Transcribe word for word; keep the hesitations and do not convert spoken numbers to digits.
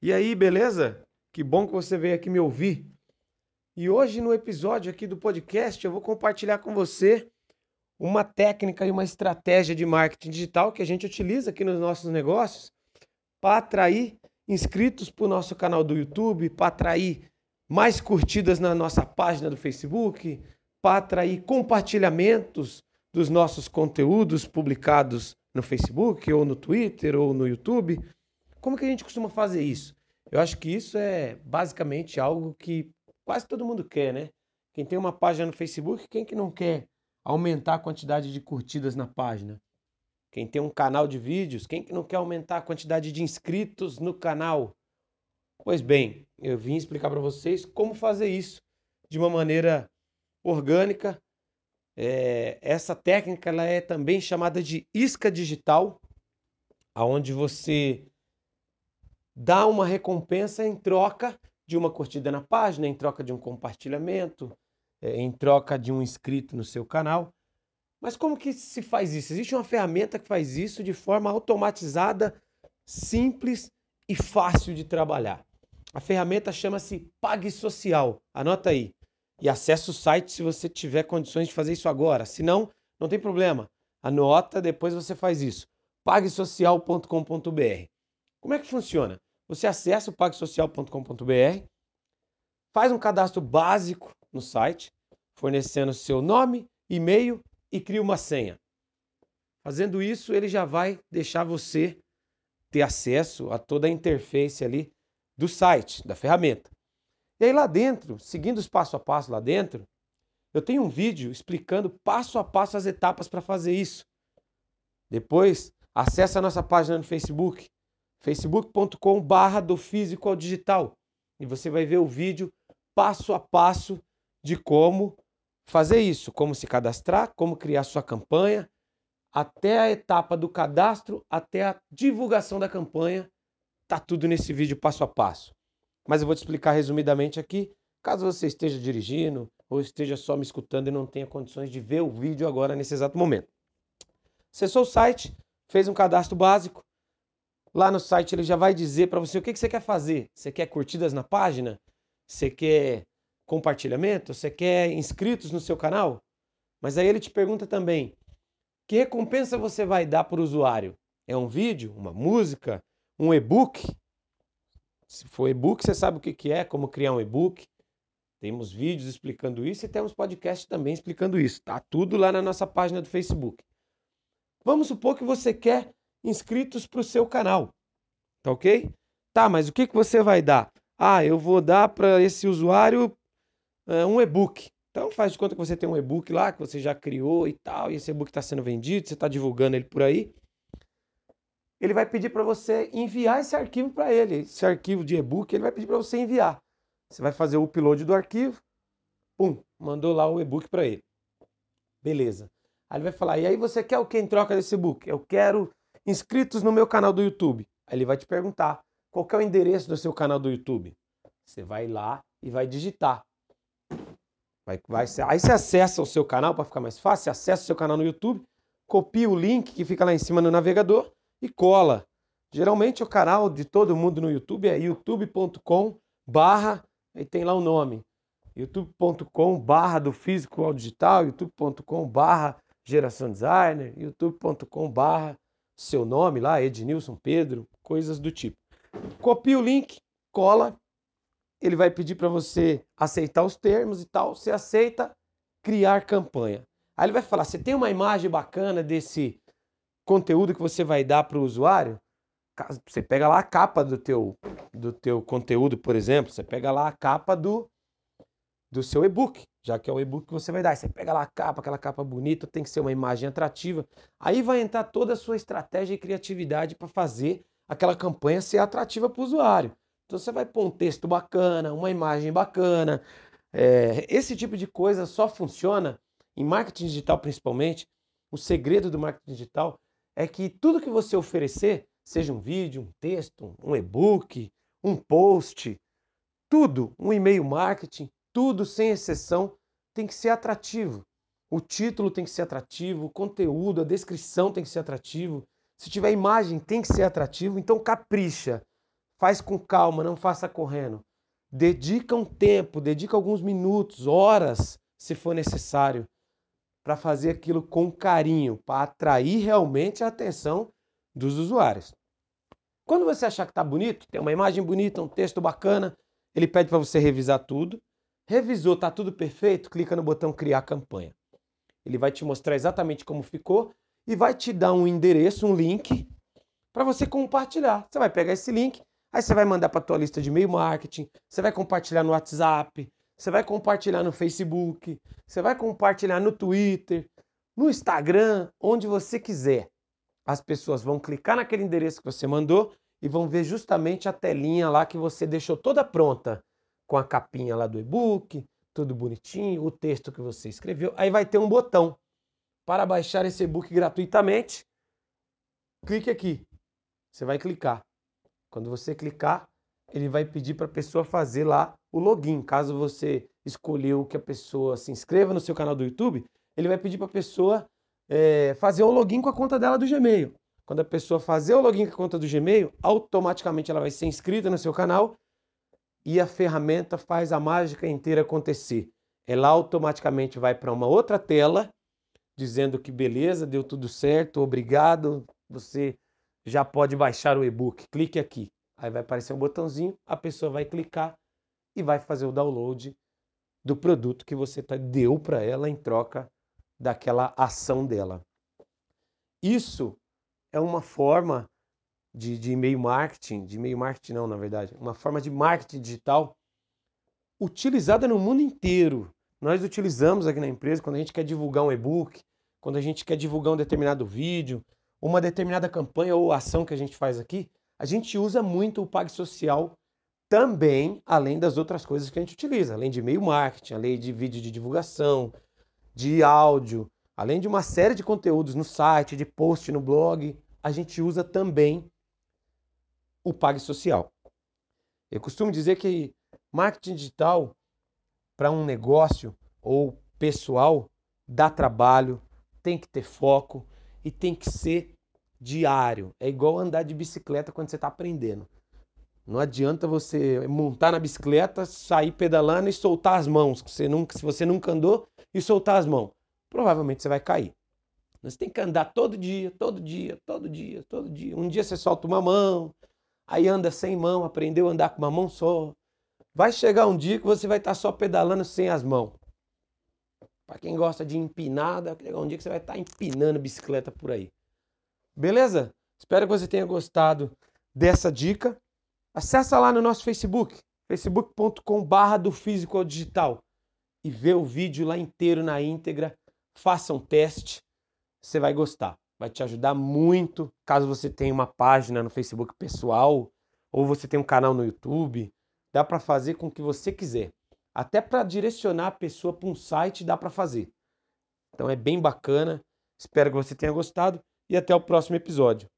E aí, beleza? Que bom que você veio aqui me ouvir. E hoje, no episódio aqui do podcast, eu vou compartilhar com você uma técnica e uma estratégia de marketing digital que a gente utiliza aqui nos nossos negócios para atrair inscritos para o nosso canal do YouTube, para atrair mais curtidas na nossa página do Facebook, para atrair compartilhamentos dos nossos conteúdos publicados no Facebook, ou no Twitter, ou no YouTube. Como que a gente costuma fazer isso? Eu acho que isso é basicamente algo que quase todo mundo quer, né? Quem tem uma página no Facebook, quem que não quer aumentar a quantidade de curtidas na página? Quem tem um canal de vídeos, quem que não quer aumentar a quantidade de inscritos no canal? Pois bem, eu vim explicar para vocês como fazer isso de uma maneira orgânica. É, essa técnica ela é também chamada de isca digital, aonde você dá uma recompensa em troca de uma curtida na página, em troca de um compartilhamento, é, em troca de um inscrito no seu canal. Mas como que se faz isso? Existe uma ferramenta que faz isso de forma automatizada, simples e fácil de trabalhar. A ferramenta chama-se PagSocial. Anota aí. E acessa o site se você tiver condições de fazer isso agora. Se não, não tem problema. Anota, depois você faz isso. pagsocial ponto com ponto br. Como é que funciona? Você acessa o pagsocial ponto com ponto br, faz um cadastro básico no site, fornecendo seu nome, e-mail e cria uma senha. Fazendo isso, ele já vai deixar você ter acesso a toda a interface ali do site, da ferramenta. E aí lá dentro, seguindo os passo a passo lá dentro, eu tenho um vídeo explicando passo a passo as etapas para fazer isso. Depois, acesse a nossa página no Facebook, facebook ponto com barra do físico ao digital. E você vai ver o vídeo passo a passo de como fazer isso, como se cadastrar, como criar sua campanha, até a etapa do cadastro, até a divulgação da campanha. Tá tudo nesse vídeo passo a passo. Mas eu vou te explicar resumidamente aqui, caso você esteja dirigindo ou esteja só me escutando e não tenha condições de ver o vídeo agora nesse exato momento. Acessou o site, fez um cadastro básico. Lá no site ele já vai dizer para você o que, que você quer fazer. Você quer curtidas na página? Você quer compartilhamento? Você quer inscritos no seu canal? Mas aí ele te pergunta também, que recompensa você vai dar para o usuário? É um vídeo, uma música, um e-book? Se for e-book, você sabe o que, que é, como criar um e-book. Temos vídeos explicando isso e temos podcast também explicando isso. Tá tudo lá na nossa página do Facebook. Vamos supor que você quer inscritos para o seu canal, tá ok? Tá, mas o que, que você vai dar? Ah, eu vou dar para esse usuário uh, um e-book. Então faz de conta que você tem um e-book lá, que você já criou e tal, e esse e-book está sendo vendido, você está divulgando ele por aí. Ele vai pedir para você enviar esse arquivo para ele. Esse arquivo de e-book, ele vai pedir para você enviar. Você vai fazer o upload do arquivo, pum, mandou lá o e-book para ele. Beleza. Aí ele vai falar, e aí você quer o que em troca desse e-book? Eu quero inscritos no meu canal do YouTube. Aí ele vai te perguntar, qual que é o endereço do seu canal do YouTube? Você vai lá e vai digitar. Vai, vai, aí você acessa o seu canal para ficar mais fácil, você acessa o seu canal no YouTube, copia o link que fica lá em cima no navegador e cola. Geralmente o canal de todo mundo no YouTube é youtube ponto com barra, aí tem lá o nome, youtube ponto com barra do físico ao digital, youtube ponto com barra geração designer, youtube ponto com barra seu nome lá, Ednilson Pedro, coisas do tipo. Copia o link, cola, ele vai pedir para você aceitar os termos e tal, você aceita, criar campanha. Aí ele vai falar, você tem uma imagem bacana desse conteúdo que você vai dar para o usuário? Você pega lá a capa do teu, do teu conteúdo, por exemplo, você pega lá a capa do, do seu e-book, já que é o e-book que você vai dar. Aí você pega lá a capa, aquela capa bonita, tem que ser uma imagem atrativa. Aí vai entrar toda a sua estratégia e criatividade para fazer aquela campanha ser atrativa para o usuário. Então você vai pôr um texto bacana, uma imagem bacana. É, esse tipo de coisa só funciona em marketing digital principalmente. O segredo do marketing digital é que tudo que você oferecer, seja um vídeo, um texto, um e-book, um post, tudo, um e-mail marketing, tudo sem exceção tem que ser atrativo. O título tem que ser atrativo, o conteúdo, a descrição tem que ser atrativo. Se tiver imagem, tem que ser atrativo. Então capricha. Faz com calma, não faça correndo. Dedica um tempo, dedica alguns minutos, horas, se for necessário, para fazer aquilo com carinho, para atrair realmente a atenção dos usuários. Quando você achar que está bonito, tem uma imagem bonita, um texto bacana, ele pede para você revisar tudo. Revisou, está tudo perfeito? Clica no botão criar campanha. Ele vai te mostrar exatamente como ficou e vai te dar um endereço, um link, para você compartilhar. Você vai pegar esse link, aí você vai mandar para a tua lista de e-mail marketing, você vai compartilhar no WhatsApp, você vai compartilhar no Facebook, você vai compartilhar no Twitter, no Instagram, onde você quiser. As pessoas vão clicar naquele endereço que você mandou e vão ver justamente a telinha lá que você deixou toda pronta, com a capinha lá do e-book, tudo bonitinho, o texto que você escreveu. Aí vai ter um botão para baixar esse e-book gratuitamente. Clique aqui. Você vai clicar. Quando você clicar, ele vai pedir para a pessoa fazer lá o login. Caso você escolheu que a pessoa se inscreva no seu canal do YouTube, ele vai pedir para a pessoa é, fazer o login com a conta dela do Gmail. Quando a pessoa fazer o login com a conta do Gmail, automaticamente ela vai ser inscrita no seu canal e a ferramenta faz a mágica inteira acontecer. Ela automaticamente vai para uma outra tela, dizendo que beleza, deu tudo certo, obrigado, você já pode baixar o e-book. Clique aqui. Aí vai aparecer um botãozinho, a pessoa vai clicar e vai fazer o download do produto que você deu para ela em troca daquela ação dela. Isso é uma forma de, de e-mail marketing, de e-mail marketing não, na verdade, uma forma de marketing digital utilizada no mundo inteiro. Nós utilizamos aqui na empresa quando a gente quer divulgar um e-book, quando a gente quer divulgar um determinado vídeo, uma determinada campanha ou ação que a gente faz aqui, a gente usa muito o PagSocial também, além das outras coisas que a gente utiliza, além de e-mail marketing, além de vídeo de divulgação, de áudio, além de uma série de conteúdos no site, de post no blog, a gente usa também o PagSocial. Eu costumo dizer que marketing digital para um negócio ou pessoal dá trabalho, tem que ter foco e tem que ser diário. É igual andar de bicicleta quando você está aprendendo. Não adianta você montar na bicicleta, sair pedalando e soltar as mãos. Você nunca, se você nunca andou e soltar as mãos, provavelmente você vai cair. Você tem que andar todo dia, todo dia, todo dia, todo dia. Um dia você solta uma mão, aí anda sem mão, aprendeu a andar com uma mão só. Vai chegar um dia que você vai estar só pedalando sem as mãos. Para quem gosta de empinada, vai chegar um dia que você vai estar empinando bicicleta por aí. Beleza? Espero que você tenha gostado dessa dica. Acesse lá no nosso Facebook, facebook ponto com barra do físico ao digital e vê o vídeo lá inteiro na íntegra. Faça um teste, você vai gostar. Vai te ajudar muito, caso você tenha uma página no Facebook pessoal ou você tenha um canal no YouTube. Dá para fazer com o que você quiser. Até para direcionar a pessoa para um site dá para fazer. Então é bem bacana. Espero que você tenha gostado e até o próximo episódio.